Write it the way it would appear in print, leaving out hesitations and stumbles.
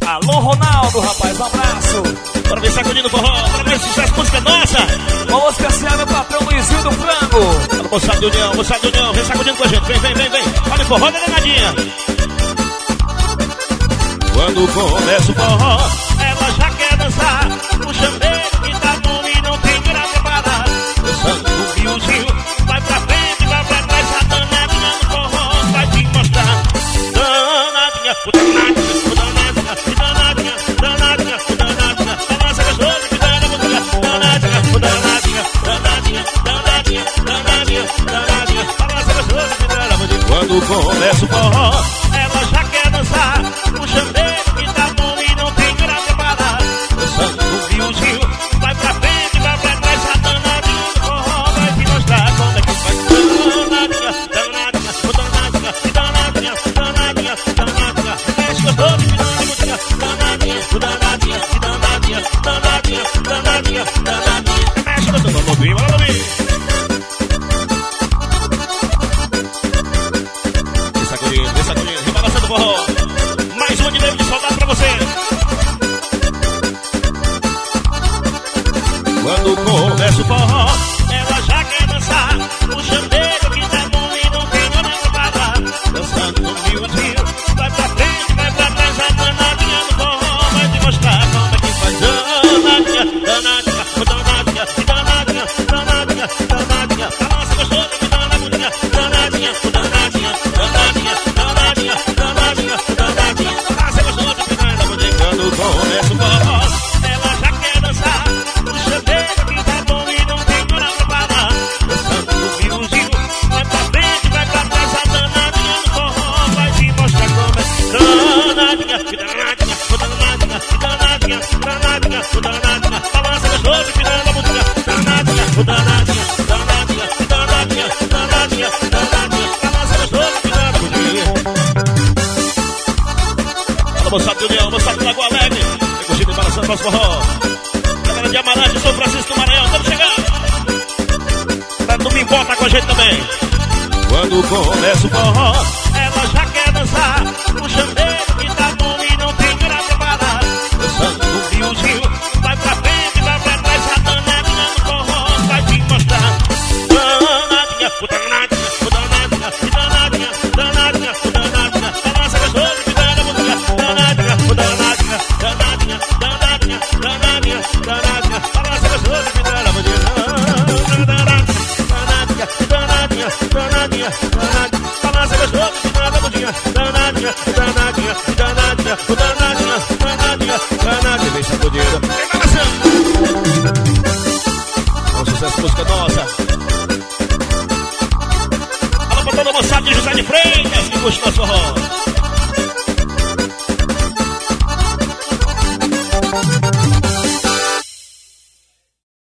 Alô, Ronaldo, rapaz, um abraço. Bora ver sacudindo forró, bora ver sucesso, música nossa. Uma especial, meu patrão Luizinho do Frango. Bora, moçada de união, vem sacudindo com a gente, vem. Olha o forró da danadinha. Quando começa o forró, ela já quer dançar. O chambeiro que tá bom e não tem graça pra dar. Dançando o fiozinho, vai pra frente, vai pra trás. A danadinha no forró vai te mostrar. Danadinha, danadinha. Balança gostoso que dá na música. Danadinha. Balança gostoso que dá na música. Quando começa o forró, ela já quer dançar. O chambeiro que tá bom e não tem graça pra dar. Dançando o fiozinho, vai pra frente, vai pra trás. A danadinha no forró vai te mostrar como é que faz. Danadinha. Mexe gostoso que dá na música. Danadinha. Mexe gostoso. Vamos ouvir. Vem sacudindo, rebalançando o forró. Mais uma de Levo de Saudade pra você. Quando começa o forró, ela já quer dançar. O chambeiro que tá bom e não tem nada pra dar. Dançando no miudinho, vai pra frente, vai pra trás. A danadinha no forró vai te mostrar como é que faz. Danadinha. Balança gostoso que dá na música. Danadinha. Balança gostoso que dá na música. Quando começa o forró, ela já quer dançar. O chambeiro que tá bom e não tem nada pra dar. Dançando no fiozinho, vai pra frente, vai pra trás. A danadinha no forró vai te mostrar como é. Danadinha. Balança gostoso que dá na música. Danadinha. Balança gostoso que dá na música. Fala, moçada de união, moçada do Lagoa Alegre. Vem curtindo e balançando nosso forró. Galera de Amarante, São Francisco do Maranhão, estamos chegando. Tá no Mimbota com a gente também. Quando começa o forró, ela já quer dançar. O chambeiro que tá bom e não tem graça pra dar. Dançando no fiozinho, vai pra frente, vai pra trás. A danadinha no forró vai te mostrar. Danadinha. Balança gostoso que dá na música. Danadinha. Balança gostoso que dá na música. Danadinha. Balança gostoso que dá na música. Danadinha. Vem sacudindo, vem balançando. Com sucesso, música nossa. Fala pra toda moçada de José de Freitas que curte nosso forró.